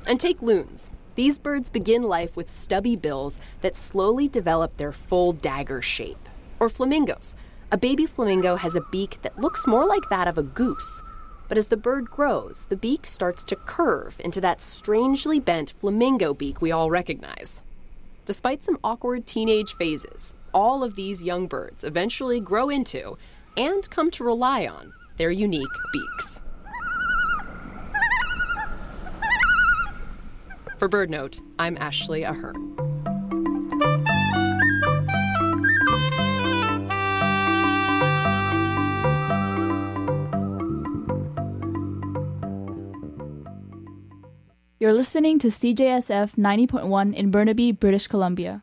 And take loons. These birds begin life with stubby bills that slowly develop their full dagger shape. Or flamingos. A baby flamingo has a beak that looks more like that of a goose. But as the bird grows, the beak starts to curve into that strangely bent flamingo beak we all recognize. Despite some awkward teenage phases, all of these young birds eventually grow into, and come to rely on, their unique beaks. For BirdNote, I'm Ashley Ahern. You're listening to CJSF 90.1 in Burnaby, British Columbia.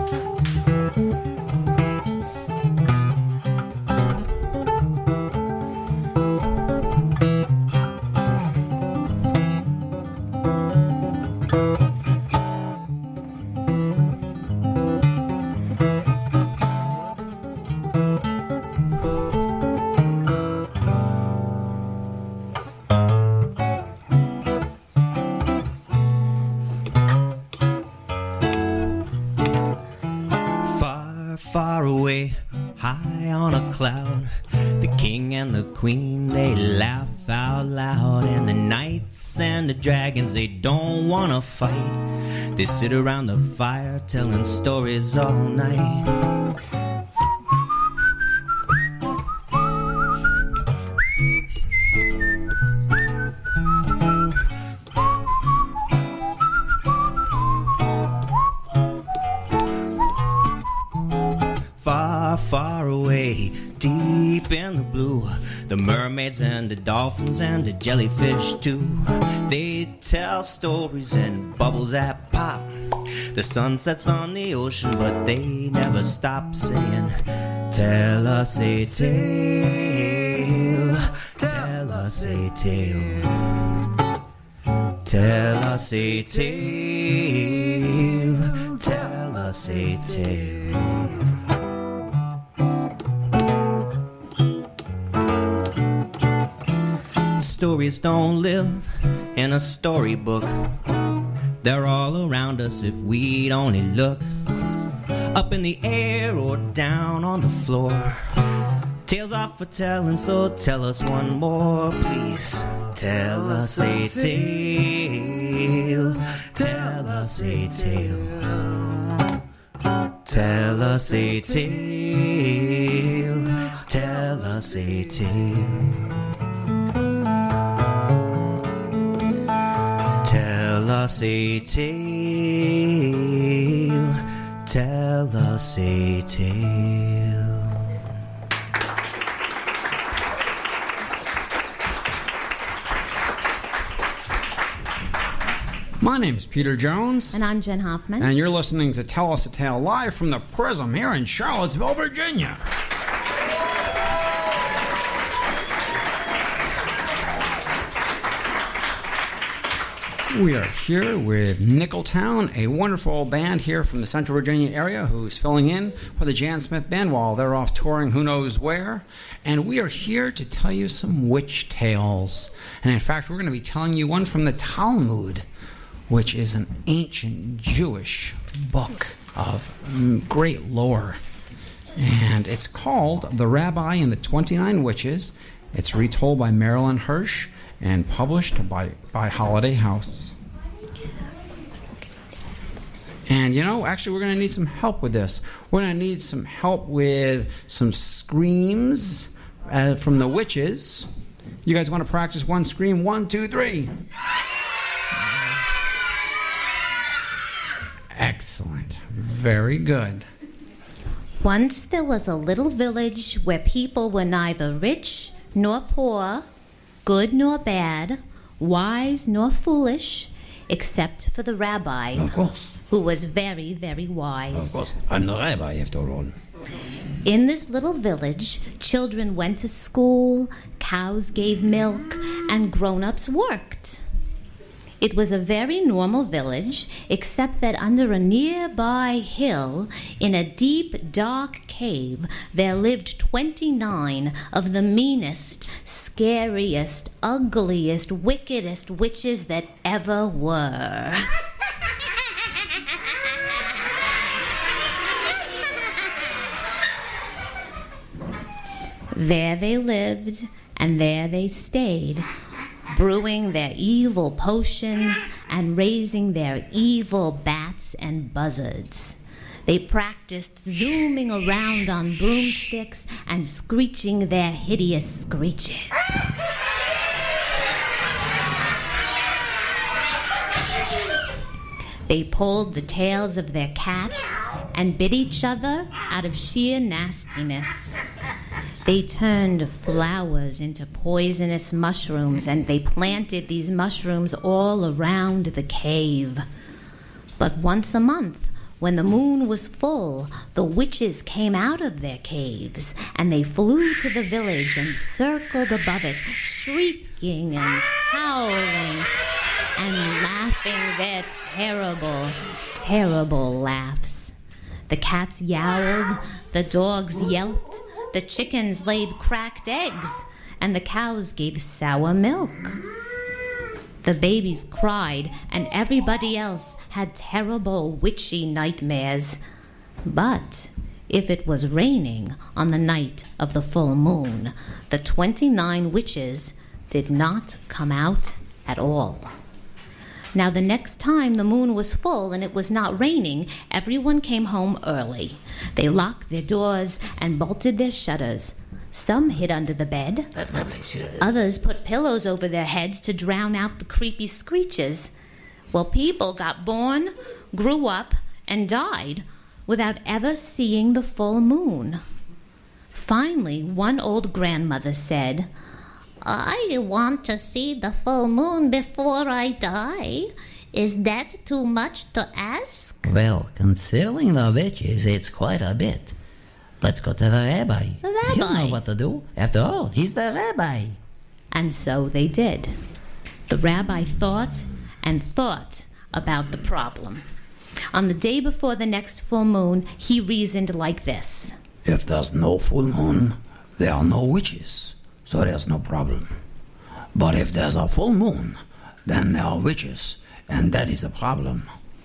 Far away, high on a cloud, the king and the queen, they laugh out loud. And the knights and the dragons, they don't wanna fight. They sit around the fire telling stories all night. Far away, deep in the blue, the mermaids and the dolphins and the jellyfish too. They tell stories and bubbles that pop. The sun sets on the ocean, but they never stop saying, tell us a tale, tell us a tale, tell us a tale, tell us a tale. Stories don't live in a storybook. They're all around us if we'd only look. Up in the air or down on the floor. Tales are for telling, so tell us one more, please. Tell us a tale. Tell us a tale. Tell us a tale. Tell us a tale. Tell us a tale, tell us a tale. My name is Peter Jones. And I'm Jen Hoffman. And you're listening to Tell Us a Tale live from the Prism here in Charlottesville, Virginia. We are here with Nickeltown, a wonderful band here from the Central Virginia area who's filling in for the Jan Smith Band while they're off touring who knows where. And we are here to tell you some witch tales. And in fact, we're going to be telling you one from the Talmud, which is an ancient Jewish book of great lore. And it's called The Rabbi and the 29 Witches. It's retold by Marilyn Hirsch and published by Holiday House. And, you know, actually we're going to need some help with this. We're going to need some help with some screams from the witches. You guys want to practice one scream? 1, 2, 3. Excellent. Very good. Once there was a little village where people were neither rich nor poor, good nor bad, wise nor foolish, except for the rabbi, of course, who was very, very wise. Of course, I'm the rabbi after all. In this little village, children went to school, cows gave milk, and grown-ups worked. It was a very normal village, except that under a nearby hill, in a deep, dark cave, there lived 29 of the meanest, scariest, ugliest, wickedest witches that ever were. There they lived, and there they stayed, brewing their evil potions and raising their evil bats and buzzards. They practiced zooming around on broomsticks and screeching their hideous screeches. They pulled the tails of their cats and bit each other out of sheer nastiness. They turned flowers into poisonous mushrooms, and they planted these mushrooms all around the cave. But once a month, when the moon was full, the witches came out of their caves, and they flew to the village and circled above it, shrieking and howling and laughing their terrible, terrible laughs. The cats yowled, the dogs yelped, the chickens laid cracked eggs, and the cows gave sour milk. The babies cried, and everybody else had terrible witchy nightmares. But if it was raining on the night of the full moon, the 29 witches did not come out at all. Now, the next time the moon was full and it was not raining, everyone came home early. They locked their doors and bolted their shutters. Some hid under the bed. Others put pillows over their heads to drown out the creepy screeches. Well, people got born, grew up, and died without ever seeing the full moon. Finally, one old grandmother said, "I want to see the full moon before I die. Is that too much to ask?" Well, considering the witches, it's quite a bit. Let's go to the rabbi. The rabbi. He'll know what to do. After all, he's the rabbi. And so they did. The rabbi thought and thought about the problem. On the day before the next full moon, he reasoned like this. If there's no full moon, there are no witches, so there's no problem. But if there's a full moon, then there are witches, and that is a problem.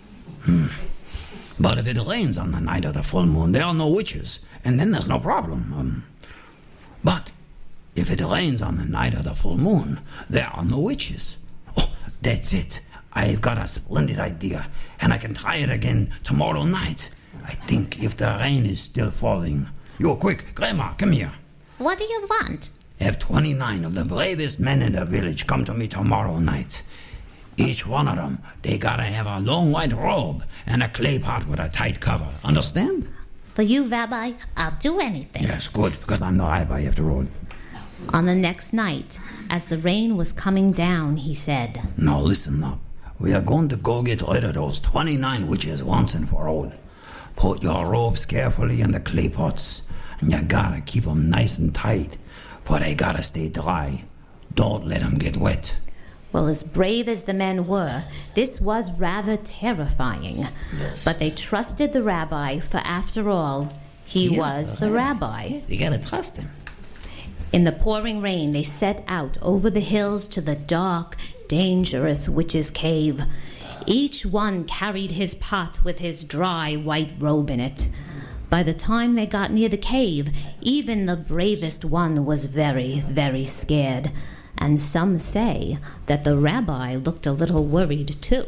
But if it rains on the night of the full moon, there are no witches, and then there's no problem. But if it rains on the night of the full moon, there are no witches. Oh, that's it. I've got a splendid idea, and I can try it again tomorrow night. I think if the rain is still falling... You, quick, Grandma, come here. What do you want? Have 29 of the bravest men in the village come to me tomorrow night. Each one of them, they gotta have a long white robe and a clay pot with a tight cover. Understand? For you, Rabbi, I'll do anything. Yes, good, because I'm the rabbi after all. On the next night, as the rain was coming down, he said, Now listen up. We are going to go get rid of those 29 witches once and for all. Put your robes carefully in the clay pots, and you gotta keep them nice and tight, for they gotta stay dry. Don't let them get wet. Well, as brave as the men were, this was rather terrifying. Yes. But they trusted the rabbi, for after all, he was the rabbi. You gotta trust him. In the pouring rain, they set out over the hills to the dark, dangerous witch's cave. Each one carried his pot with his dry white robe in it. By the time they got near the cave, even the bravest one was very, very scared. And some say that the rabbi looked a little worried too.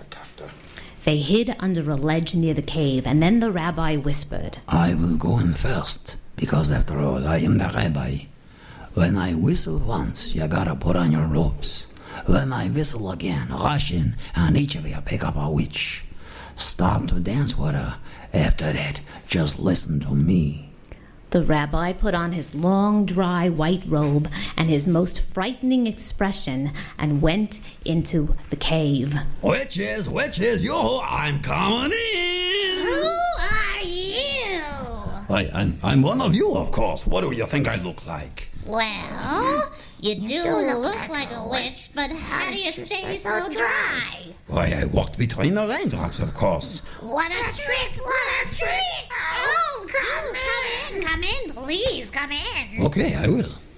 They hid under a ledge near the cave, and then the rabbi whispered, I will go in first, because after all, I am the rabbi. When I whistle once, you gotta put on your robes. When I whistle again, rush in, and each of you pick up a witch. Start to dance with her. After that, just listen to me. The rabbi put on his long, dry white robe and his most frightening expression and went into the cave. Witches, witches, yo, I'm coming in. Who are you? I'm one of you, of course. What do you think I look like? Well, you do look like a witch, but how do you stay so dry? Why, I walked between the raindrops, of course. What a trick! What a trick! Oh, come in, please, come in. Okay, I will.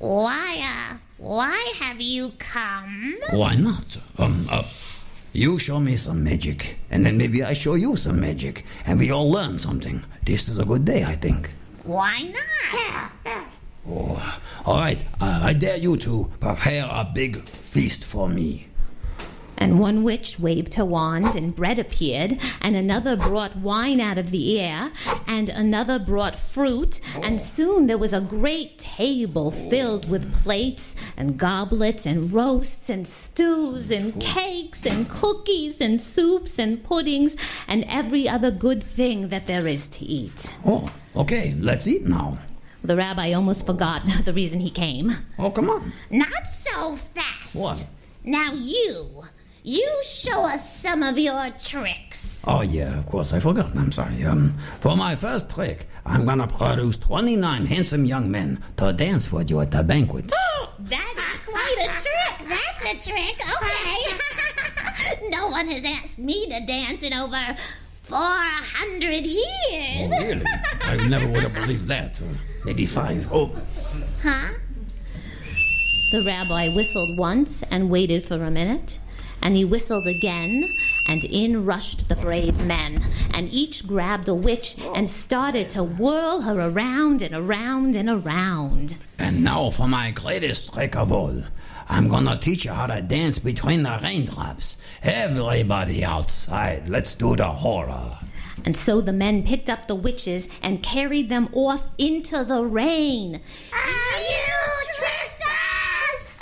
Why have you come? Why not? You show me some magic, and then maybe I show you some magic, and we all learn something. This is a good day, I think. Why not? Oh, all right, I dare you to prepare a big feast for me. And one witch waved her wand, and bread appeared, and another brought wine out of the air, and another brought fruit, and soon there was a great table filled with plates and goblets and roasts and stews and cakes and cookies and soups and puddings and every other good thing that there is to eat. Oh, okay, let's eat now. The rabbi almost forgot the reason he came. Oh, come on. Not so fast. What? Now you show us some of your tricks. Oh, yeah, of course, I forgot. I'm sorry. For my first trick, I'm gonna produce 29 handsome young men to dance for you at the banquet. Oh, that is quite a trick. That's a trick. Okay. No one has asked me to dance in over 400 years. Oh, really? I never would have believed that. Maybe 5. Oh. Huh? The rabbi whistled once and waited for a minute, and he whistled again, and in rushed the brave men, and each grabbed a witch and started to whirl her around and around and around. And now for my greatest trick of all. I'm gonna teach you how to dance between the raindrops. Everybody outside, let's do the horror. And so the men picked up the witches and carried them off into the rain. You tricked us!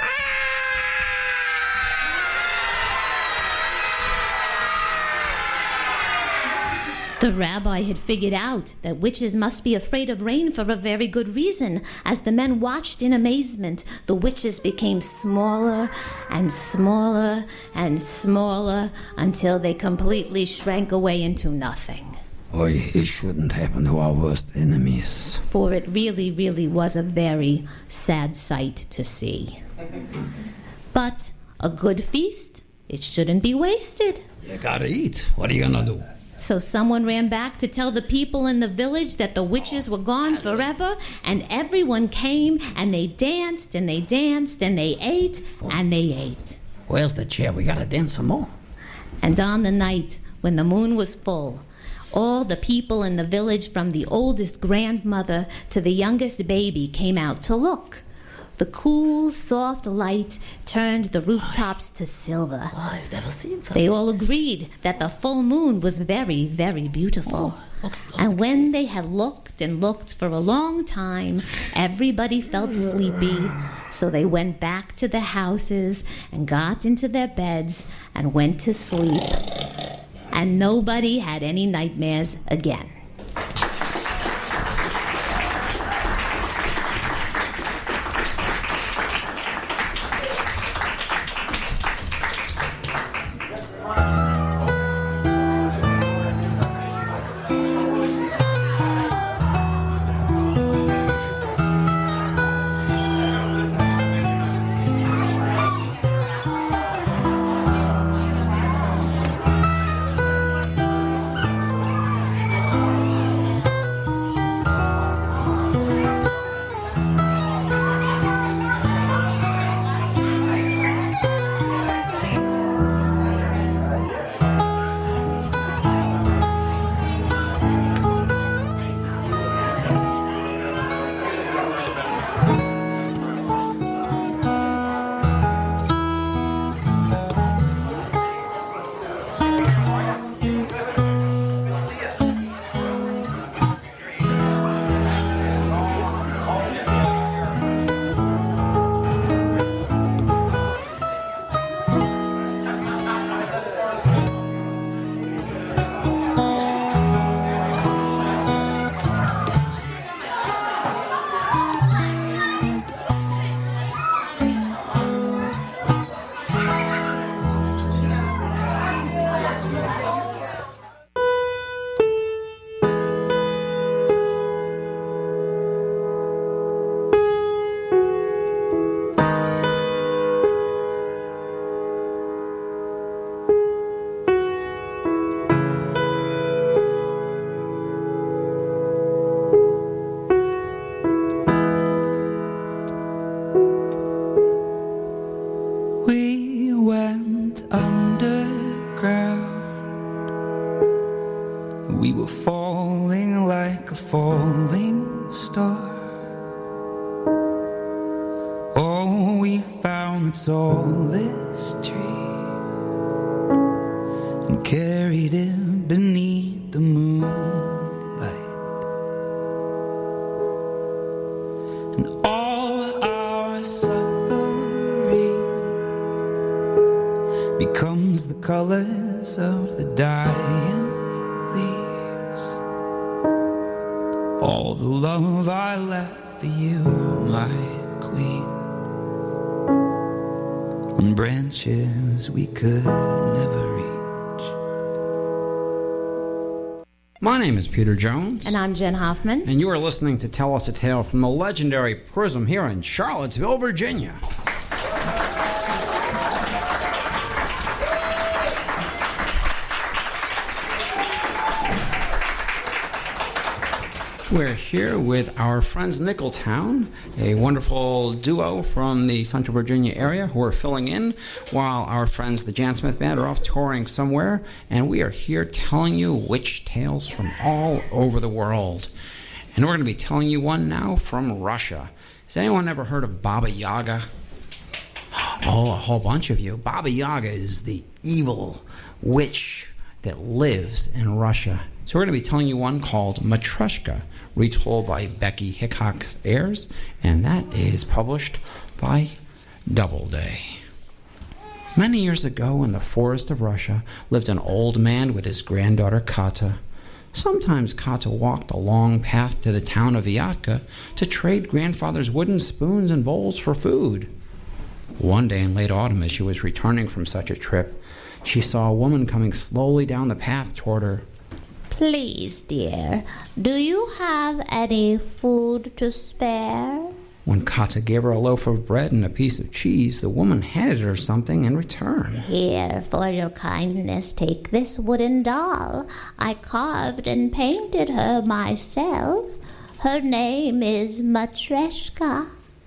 The rabbi had figured out that witches must be afraid of rain for a very good reason. As the men watched in amazement, the witches became smaller and smaller and smaller until they completely shrank away into nothing. Oy, it shouldn't happen to our worst enemies. For it really, really was a very sad sight to see. But a good feast, it shouldn't be wasted. You gotta eat. What are you gonna do? So someone ran back to tell the people in the village that the witches were gone forever, and everyone came, and they danced, and they danced, and they ate, and they ate. Where's the chair? We gotta dance some more. And on the night when the moon was full, all the people in the village, from the oldest grandmother to the youngest baby, came out to look. The cool, soft light turned the rooftops to silver. I've never seen something. They all agreed that the full moon was very, very beautiful. And when they had looked and looked for a long time, everybody felt sleepy. So they went back to their houses and got into their beds and went to sleep. And nobody had any nightmares again. underground. We were falling like a falling star. Oh, we found the tallest tree and carried it beneath the moonlight. And all our suffering becomes the colors of the dying leaves. All the love I left for you, my queen, on branches we could never reach. My name is Peter Jones. And I'm Jen Hoffman. And you are listening to Tell Us a Tale from the legendary Prism here in Charlottesville, Virginia. We're here with our friends Nickeltown, a wonderful duo from the Central Virginia area who are filling in while our friends, the Jan Smith Band, are off touring somewhere. And we are here telling you witch tales from all over the world. And we're going to be telling you one now from Russia. Has anyone ever heard of Baba Yaga? Oh, a whole bunch of you. Baba Yaga is the evil witch that lives in Russia. So we're going to be telling you one called Matryoshka, retold by Becky Hickox Ayers, and that is published by Doubleday. Many years ago in the forest of Russia lived an old man with his granddaughter Kata. Sometimes Kata walked the long path to the town of Vyatka to trade grandfather's wooden spoons and bowls for food. One day in late autumn, as she was returning from such a trip, she saw a woman coming slowly down the path toward her. Please, dear, do you have any food to spare? When Kata gave her a loaf of bread and a piece of cheese, the woman handed her something in return. Here, for your kindness, take this wooden doll. I carved and painted her myself. Her name is Matryoshka.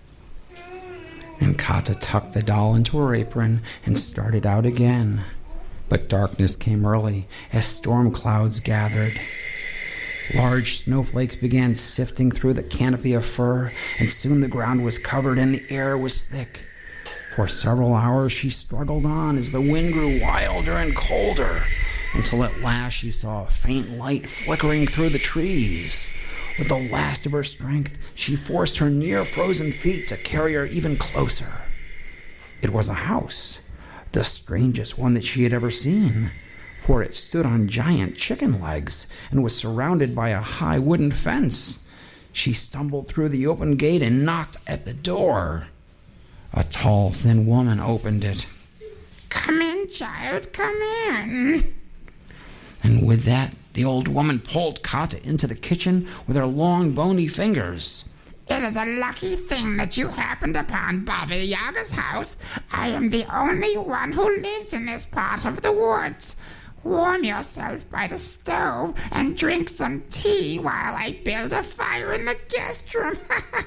And Kata tucked the doll into her apron and started out again. But darkness came early as storm clouds gathered. Large snowflakes began sifting through the canopy of fur, and soon the ground was covered and the air was thick. For several hours she struggled on as the wind grew wilder and colder, until at last she saw a faint light flickering through the trees. With the last of her strength, she forced her near-frozen feet to carry her even closer. It was a house, the strangest one that she had ever seen, for it stood on giant chicken legs and was surrounded by a high wooden fence. She stumbled through the open gate and knocked at the door. A tall, thin woman opened it. "Come in, child, come in." And with that, the old woman pulled Kata into the kitchen with her long, bony fingers. "It is a lucky thing that you happened upon Baba Yaga's house. I am the only one who lives in this part of the woods. Warm yourself by the stove and drink some tea while I build a fire in the guest room."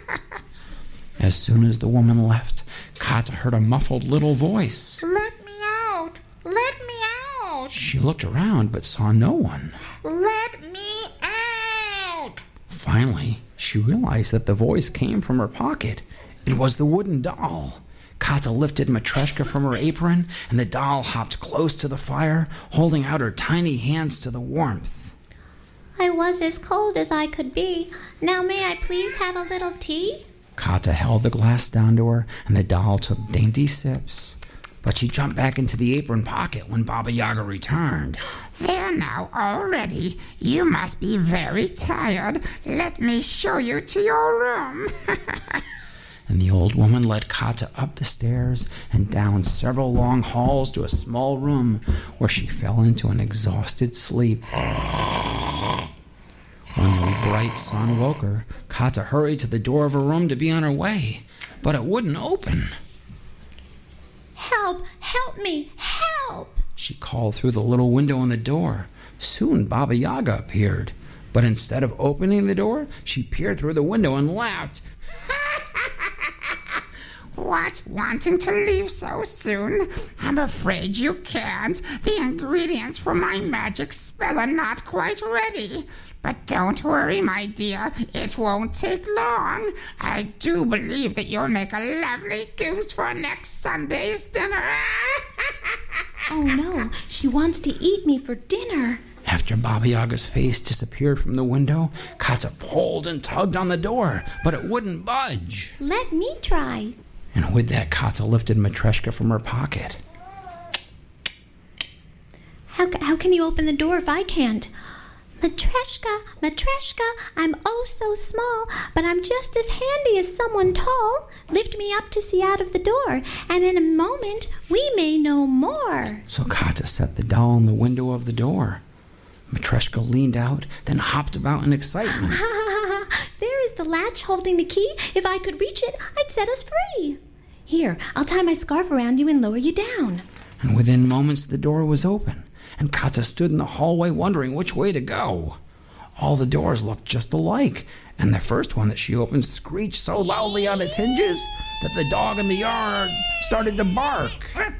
As soon as the woman left, Kata heard a muffled little voice. "Let me out! Let me out!" She looked around but saw no one. "Let me out!" Finally, she realized that the voice came from her pocket. It was the wooden doll. Kata lifted Matryoshka from her apron, and the doll hopped close to the fire, holding out her tiny hands to the warmth. I was as cold as I could be. Now may I please have a little tea? Kata held the glass down to her, and the doll took dainty sips. But she jumped back into the apron pocket when Baba Yaga returned. "There now, already. You must be very tired. Let me show you to your room." And the old woman led Kata up the stairs and down several long halls to a small room where she fell into an exhausted sleep. When the bright sun woke her, Kata hurried to the door of her room to be on her way, but it wouldn't open. "Help! Help me! Help!" She called through the little window in the door. Soon Baba Yaga appeared, but instead of opening the door, she peered through the window and laughed. What? Wanting to leave so soon? I'm afraid you can't. The ingredients for my magic spell are not quite ready. But don't worry, my dear. It won't take long. I do believe that you'll make a lovely goose for next Sunday's dinner. Oh no, she wants to eat me for dinner. After Baba Yaga's face disappeared from the window, Kata pulled and tugged on the door, but it wouldn't budge. Let me try. And with that, Kata lifted Matryoshka from her pocket. How can you open the door if I can't? Matryoshka, I'm oh so small, but I'm just as handy as someone tall. Lift me up to see out of the door, and in a moment we may know more. So Kata set the doll in the window of the door. Matryoshka leaned out, then hopped about in excitement. There is the latch holding the key. If I could reach it, I'd set us free. Here, I'll tie my scarf around you and lower you down. And within moments the door was open, and Kata stood in the hallway wondering which way to go. All the doors looked just alike, and the first one that she opened screeched so loudly on its hinges that the dog in the yard started to bark.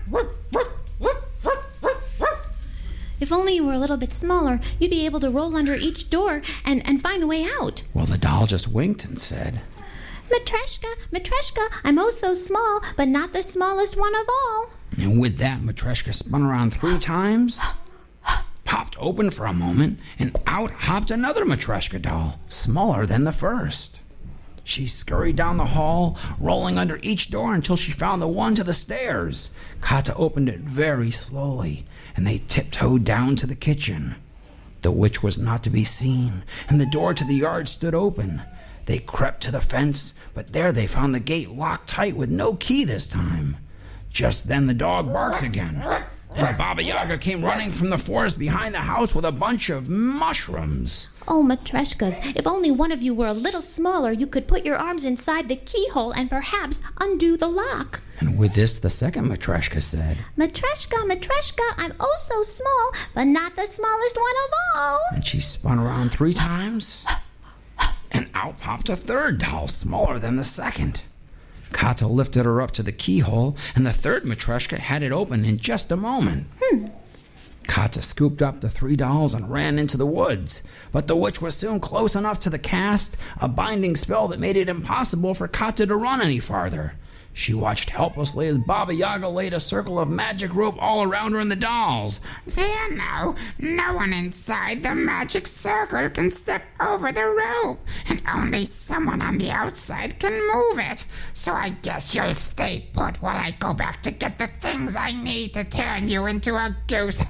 If only you were a little bit smaller, you'd be able to roll under each door and find the way out. Well, the doll just winked and said, Matryoshka, I'm oh so small, but not the smallest one of all. And with that, Matryoshka spun around 3 times, popped open for a moment, and out hopped another Matryoshka doll, smaller than the first. She scurried down the hall, rolling under each door until she found the one to the stairs. Kata opened it very slowly, and they tiptoed down to the kitchen. The witch was not to be seen, and the door to the yard stood open. They crept to the fence, but there they found the gate locked tight with no key this time. Just then the dog barked again, and Baba Yaga came running from the forest behind the house with a bunch of mushrooms. Oh, Matryoshkas, if only one of you were a little smaller, you could put your arms inside the keyhole and perhaps undo the lock. And with this, the second Matryoshka said, Matryoshka, I'm oh so small, but not the smallest one of all. And she spun around 3 times, and out popped a third doll, smaller than the second. Kata lifted her up to the keyhole, and the third Matryoshka had it open in just a moment. Kata scooped up the 3 dolls and ran into the woods, but the witch was soon close enough to the cast a binding spell that made it impossible for Kata to run any farther. She watched helplessly as Baba Yaga laid a circle of magic rope all around her and the dolls. There now, no one inside the magic circle can step over the rope, and only someone on the outside can move it. So I guess you'll stay put while I go back to get the things I need to turn you into a goose.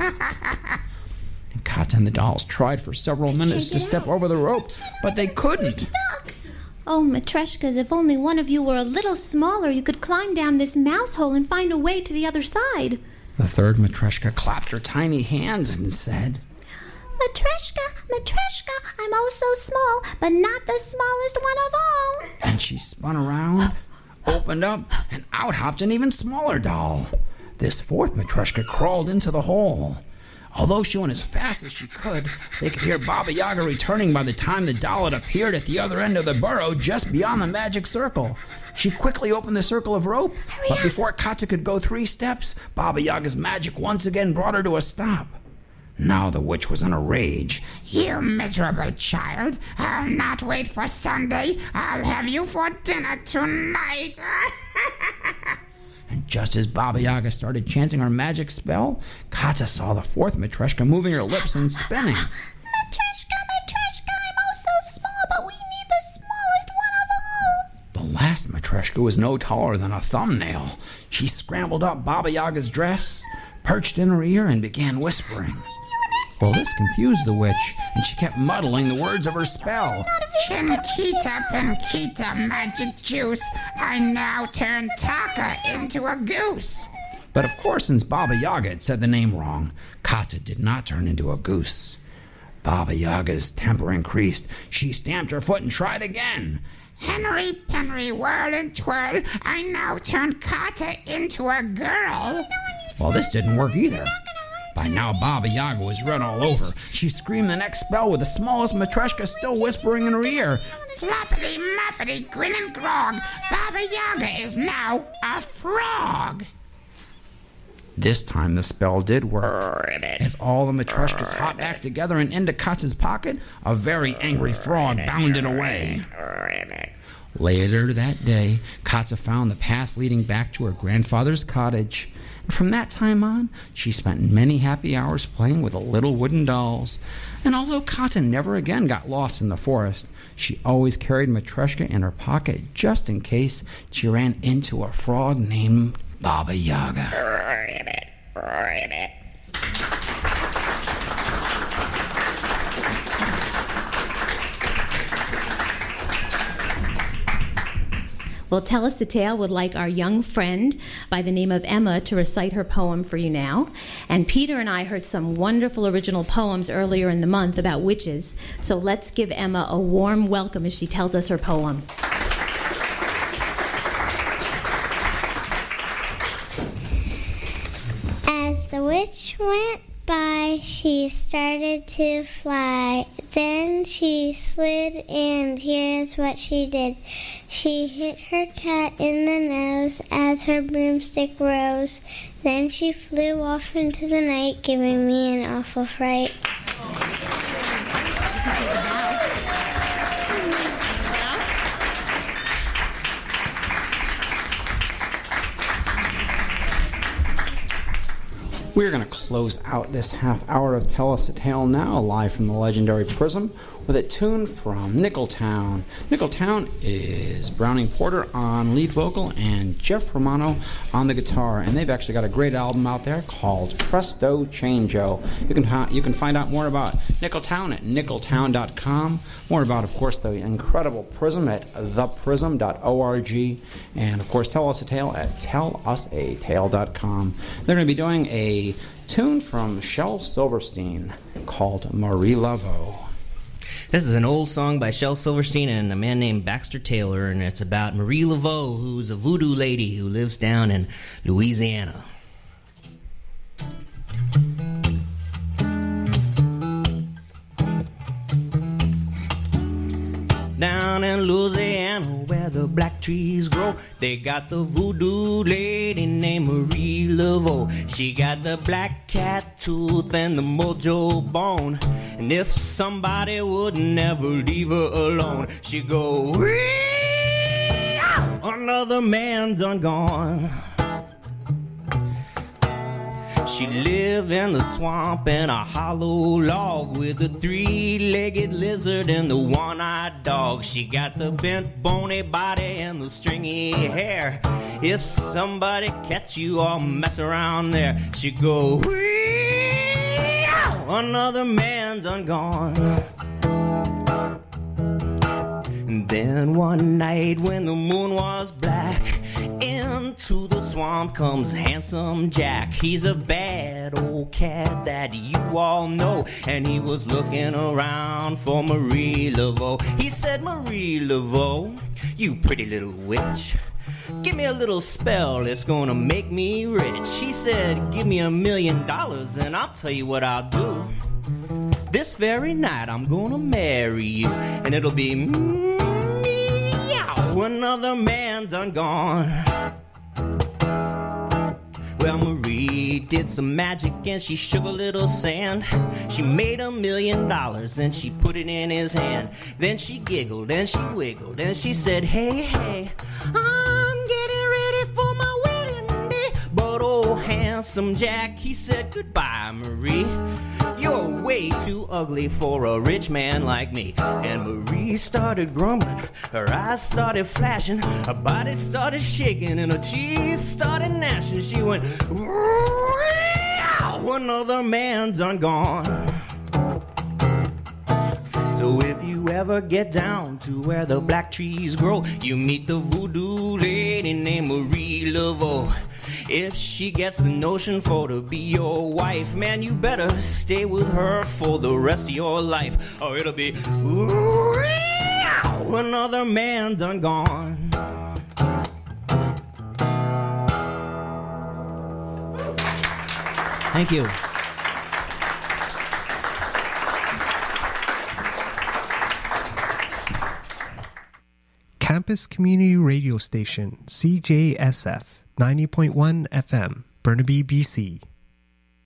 And Kata and the dolls tried for several minutes to step over the rope, but they couldn't. Oh, Matryoshkas, if only one of you were a little smaller, you could climb down this mouse hole and find a way to the other side. The third Matryoshka clapped her tiny hands and said, Matryoshka, I'm oh so small, but not the smallest one of all. And she spun around, opened up, and out hopped an even smaller doll. This fourth Matryoshka crawled into the hole. Although she went as fast as she could, they could hear Baba Yaga returning by the time the doll had appeared at the other end of the burrow just beyond the magic circle. She quickly opened the circle of rope, but before Kata could go 3 steps, Baba Yaga's magic once again brought her to a stop. Now the witch was in a rage. You miserable child, I'll not wait for Sunday. I'll have you for dinner tonight. And just as Baba Yaga started chanting her magic spell, Kata saw the fourth Matryoshka moving her lips and spinning. Matryoshka, I'm oh so small, but we need the smallest one of all. The last Matryoshka was no taller than a thumbnail. She scrambled up Baba Yaga's dress, perched in her ear, and began whispering. Well, this confused the witch, and she kept muddling the words of her spell. Chinkita, magic juice. I now turn Taka into a goose. But of course, since Baba Yaga had said the name wrong, Kata did not turn into a goose. Baba Yaga's temper increased. She stamped her foot and tried again. Henry Penry, whirl and twirl. I now turn Kata into a girl. Well, this didn't work either. By now, Baba Yaga was red all over. She screamed the next spell with the smallest Matryoshka still whispering in her ear. floppity, moppity, grin and grog, Baba Yaga is now a frog. This time the spell did work. As all the Matryoshkas hopped back together and into Katya's pocket, a very angry frog bounded away. Later that day, Katya found the path leading back to her grandfather's cottage. And from that time on, she spent many happy hours playing with the little wooden dolls. And although Katya never again got lost in the forest, she always carried Matryoshka in her pocket just in case she ran into a frog named Baba Yaga. Well, Tell Us a Tale would like our young friend by the name of Emma to recite her poem for you now. And Peter and I heard some wonderful original poems earlier in the month about witches. So let's give Emma a warm welcome as she tells us her poem. As the witch went by, she started to fly. Then she slid, and here's what she did. She hit her cat in the nose as her broomstick rose. Then she flew off into the night, giving me an awful fright. We're going to close out this half hour of Tell Us a Tale now, live from the legendary Prism, with a tune from Nickeltown. Nickeltown is Browning Porter on lead vocal and Jeff Romano on the guitar, and they've actually got a great album out there called Presto Changeo. You can find out more about Nickeltown at nickeltown.com. More about, of course, the incredible Prism at theprism.org, and of course, Tell Us a Tale at tellusatale.com. They're going to be doing a tune from Shel Silverstein called Marie Laveau. This is an old song by Shel Silverstein and a man named Baxter Taylor, and it's about Marie Laveau, who's a voodoo lady who lives down in Louisiana. Down in Louisiana where the black trees grow, they got the voodoo lady named Marie Laveau. She got the black cat tooth and the mojo bone, and if somebody would never leave her alone, she'd go, another man done gone. She lived in the swamp in a hollow log with a three-legged lizard and the one-eyed dog. She got the bent, bony body and the stringy hair. If somebody catch you all mess around there, she'd go, another man done gone. And then one night when the moon was black, into the swamp comes Handsome Jack. He's a bad old cat that you all know, and he was looking around for Marie Laveau. He said, Marie Laveau, you pretty little witch, give me a little spell that's gonna make me rich. He said, give me $1 million and I'll tell you what I'll do. This very night I'm gonna marry you, and it'll be another man done gone. Well, Marie did some magic and she shook a little sand. She made $1 million and she put it in his hand. Then she giggled and she wiggled and she said, hey, hey, I'm getting ready for my wedding day. But old Handsome Jack, he said, goodbye, Marie. You're way too ugly for a rich man like me. And Marie started grumbling, her eyes started flashing, her body started shaking, and her teeth started gnashing. She went, another man done gone. So if you ever get down to where the black trees grow, you meet the voodoo lady named Marie Laveau. If she gets the notion for to be your wife, man, you better stay with her for the rest of your life, or it'll be another man done gone. Thank you. campus community radio station CJSF 90.1 FM, Burnaby, BC.